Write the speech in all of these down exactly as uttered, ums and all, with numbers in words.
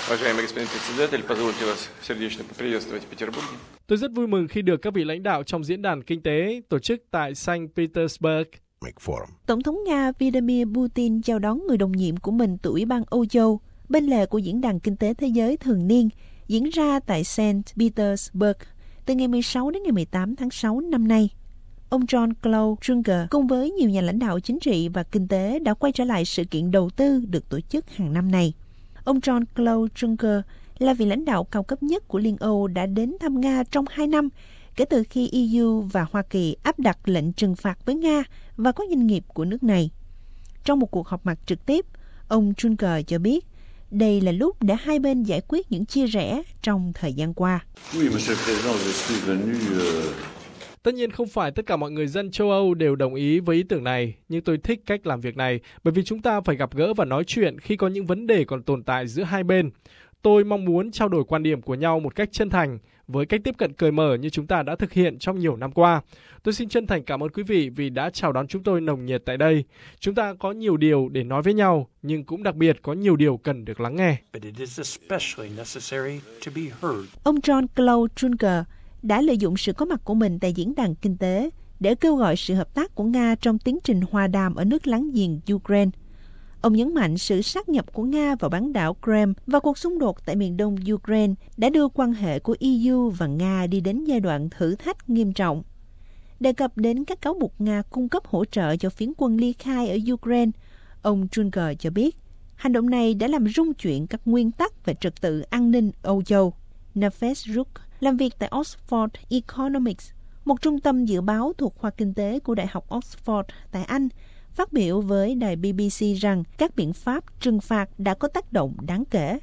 Tôi rất vui mừng khi được các vị lãnh đạo trong diễn đàn kinh tế tổ chức tại Saint Petersburg. Tổng thống Nga Vladimir Putin chào đón người đồng nhiệm của mình từ Ủy ban Âu Châu bên lề của diễn đàn kinh tế thế giới thường niên diễn ra tại Saint Petersburg từ ngày mười sáu đến ngày mười tám tháng sáu năm nay. Ông Jean-Claude Juncker cùng với nhiều nhà lãnh đạo chính trị và kinh tế đã quay trở lại sự kiện đầu tư được tổ chức hàng năm này. Ông Jean-Claude Juncker là vị lãnh đạo cao cấp nhất của Liên Âu đã đến thăm Nga trong hai năm kể từ khi e u và Hoa Kỳ áp đặt lệnh trừng phạt với Nga và các doanh nghiệp của nước này. Trong một cuộc họp mặt trực tiếp, ông Juncker cho biết đây là lúc để hai bên giải quyết những chia rẽ trong thời gian qua. Tất nhiên không phải tất cả mọi người dân châu Âu đều đồng ý với ý tưởng này, nhưng tôi thích cách làm việc này bởi vì chúng ta phải gặp gỡ và nói chuyện khi có những vấn đề còn tồn tại giữa hai bên. Tôi mong muốn trao đổi quan điểm của nhau một cách chân thành, với cách tiếp cận cởi mở như chúng ta đã thực hiện trong nhiều năm qua. Tôi xin chân thành cảm ơn quý vị vì đã chào đón chúng tôi nồng nhiệt tại đây. Chúng ta có nhiều điều để nói với nhau, nhưng cũng đặc biệt có nhiều điều cần được lắng nghe. Ông Jean-Claude Juncker đã lợi dụng sự có mặt của mình tại diễn đàn kinh tế để kêu gọi sự hợp tác của Nga trong tiến trình hòa đàm ở nước láng giềng Ukraine. Ông nhấn mạnh sự sát nhập của Nga vào bán đảo Crimea và cuộc xung đột tại miền đông Ukraine đã đưa quan hệ của e u và Nga đi đến giai đoạn thử thách nghiêm trọng. Đề cập đến các cáo buộc Nga cung cấp hỗ trợ cho phiến quân ly khai ở Ukraine, ông Juncker cho biết hành động này đã làm rung chuyển các nguyên tắc về trật tự an ninh Âu Châu. Nafez Ruk làm việc tại Oxford Economics, một trung tâm dự báo thuộc khoa kinh tế của Đại học Oxford tại Anh, phát biểu với đài B B C rằng các biện pháp trừng phạt đã có tác động đáng kể.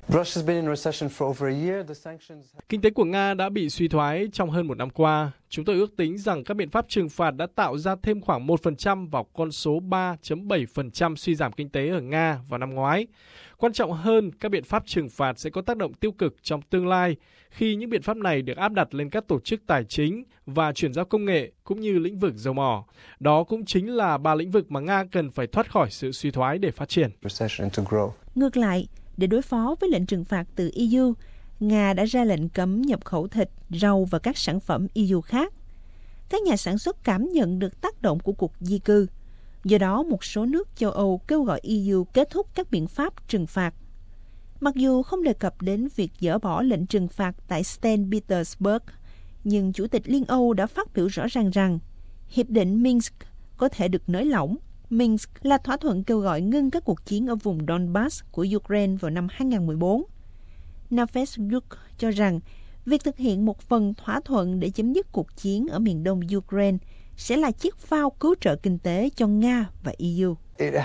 Kinh tế của Nga đã bị suy thoái trong hơn một năm qua. Chúng tôi ước tính rằng các biện pháp trừng phạt đã tạo ra thêm khoảng một phần trăm vào con số ba phẩy bảy phần trăm suy giảm kinh tế ở Nga vào năm ngoái. Quan trọng hơn, các biện pháp trừng phạt sẽ có tác động tiêu cực trong tương lai khi những biện pháp này được áp đặt lên các tổ chức tài chính và chuyển giao công nghệ cũng như lĩnh vực dầu mỏ. Đó cũng chính là ba lĩnh vực mà Nga cần phải thoát khỏi sự suy thoái để phát triển. Ngược lại, để đối phó với lệnh trừng phạt từ e u, Nga đã ra lệnh cấm nhập khẩu thịt, rau và các sản phẩm e u khác. Các nhà sản xuất cảm nhận được tác động của cuộc di cư. Do đó, một số nước châu Âu kêu gọi e u kết thúc các biện pháp trừng phạt. Mặc dù không đề cập đến việc dỡ bỏ lệnh trừng phạt tại Saint Petersburg, nhưng Chủ tịch Liên Âu đã phát biểu rõ ràng rằng Hiệp định Minsk có thể được nới lỏng. Minsk là thỏa thuận kêu gọi ngưng các cuộc chiến ở vùng Donbass của Ukraine vào năm hai không một bốn. Nafez Ruk cho rằng việc thực hiện một phần thỏa thuận để chấm dứt cuộc chiến ở miền đông Ukraine sẽ là chiếc phao cứu trợ kinh tế cho Nga và e u.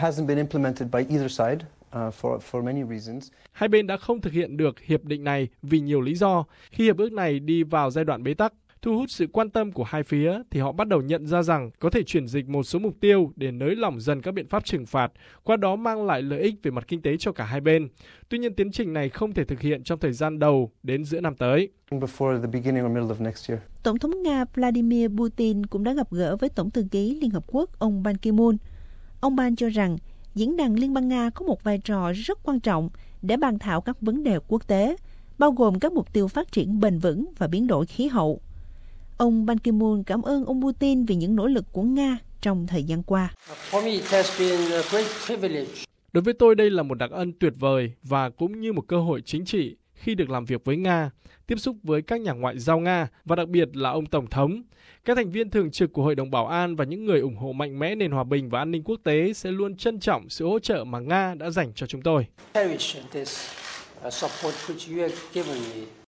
Hai bên đã không thực hiện được hiệp định này vì nhiều lý do. Khi hiệp ước này đi vào giai đoạn bế tắc, thu hút sự quan tâm của hai phía, thì họ bắt đầu nhận ra rằng có thể chuyển dịch một số mục tiêu để nới lỏng dần các biện pháp trừng phạt, qua đó mang lại lợi ích về mặt kinh tế cho cả hai bên. Tuy nhiên, tiến trình này không thể thực hiện trong thời gian đầu đến giữa năm tới. Tổng thống Nga Vladimir Putin cũng đã gặp gỡ với Tổng thư ký Liên Hợp Quốc ông Ban Ki-moon. Ông Ban cho rằng Diễn đàn Liên bang Nga có một vai trò rất quan trọng để bàn thảo các vấn đề quốc tế, bao gồm các mục tiêu phát triển bền vững và biến đổi khí hậu. Ông Ban Ki-moon cảm ơn ông Putin vì những nỗ lực của Nga trong thời gian qua. Đối với tôi, đây là một đặc ân tuyệt vời và cũng như một cơ hội chính trị khi được làm việc với Nga, tiếp xúc với các nhà ngoại giao Nga và đặc biệt là ông Tổng thống. Các thành viên thường trực của Hội đồng Bảo an và những người ủng hộ mạnh mẽ nền hòa bình và an ninh quốc tế sẽ luôn trân trọng sự hỗ trợ mà Nga đã dành cho chúng tôi.